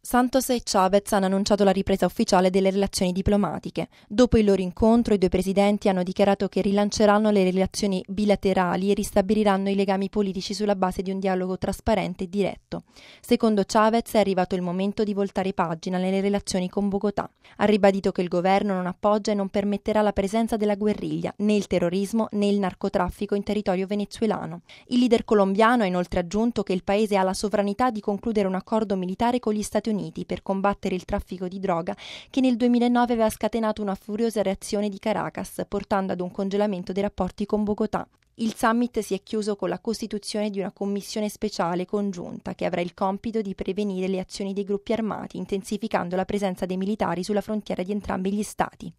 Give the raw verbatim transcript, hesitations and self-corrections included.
Santos e Chavez hanno annunciato la ripresa ufficiale delle relazioni diplomatiche. Dopo il loro incontro, i due presidenti hanno dichiarato che rilanceranno le relazioni bilaterali e ristabiliranno i legami politici sulla base di un dialogo trasparente e diretto. Secondo Chavez è arrivato il momento di voltare pagina nelle relazioni con Bogotà. Ha ribadito che il governo non appoggia e non permetterà la presenza della guerriglia, né il terrorismo né il narcotraffico in territorio venezuelano. Il leader colombiano ha inoltre aggiunto che il paese ha la sovranità di concludere un accordo militare con gli Stati Uniti per combattere il traffico di droga che nel duemilanove aveva scatenato una furiosa reazione di Caracas, portando ad un congelamento dei rapporti con Bogotà. Il summit si è chiuso con la costituzione di una commissione speciale congiunta che avrà il compito di prevenire le azioni dei gruppi armati, intensificando la presenza dei militari sulla frontiera di entrambi gli stati.